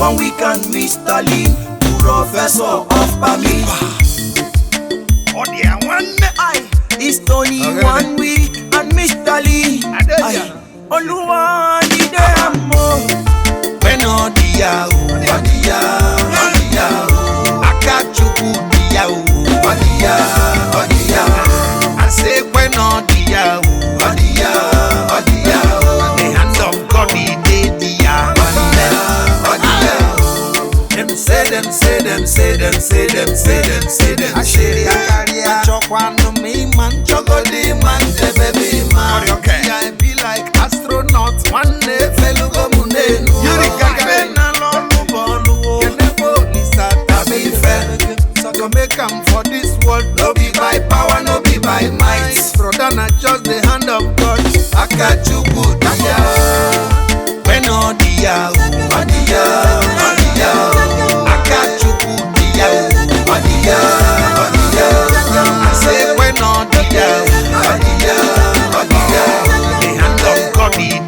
one week and Mr. Lee, Professor of Pami. Oh dear, one Aye, it's Tony 1 week and Mr. Lee. Aye, Oluwa di de amo. when all the yao, Akachuku the yao, I say when all the yao, the hands of God the yao. Them say I chokwano me man, chokodi man, baby man. I be like astronaut, one day fellow go mune. Yuri kakena lolu bolu, kenebo lisa tabi fe. So go make 'em for this world, no be by power, no be by might. Brother, na just the hand of God. Akachuku diya, when all diya, Akachuku diya, I say when all diya, the hand of God be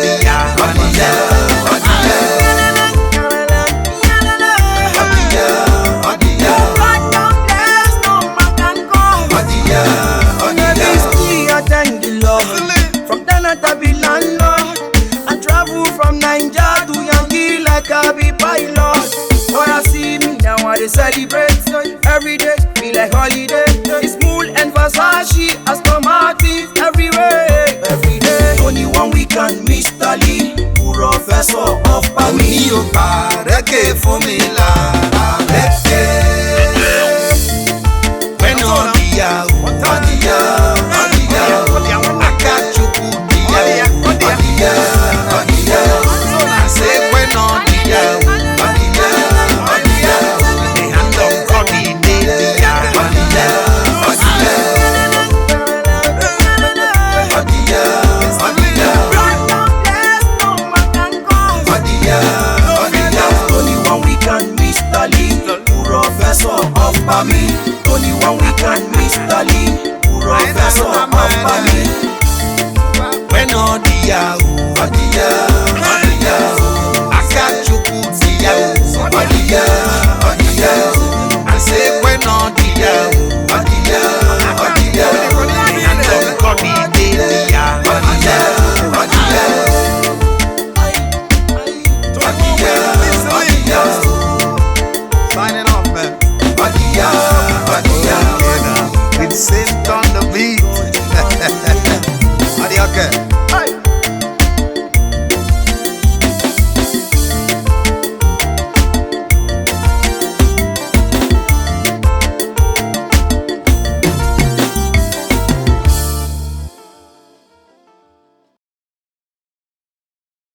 From Tanata be landlord, I travel from Niger to Yankee like I be pilot. When I see me now, I dey celebrate. Every day be like holiday. It's Mool and Versace, Aston Martin everywhere. Every day, only 1 week and Mr. Lee, Professor of Pami. When all I say when all the hand of God Only 1 week and Mr. Lee, Professor of Pami. Only 1 week and Mr. Lee, Professor of Pami. when all the yao, Akachuku the yao,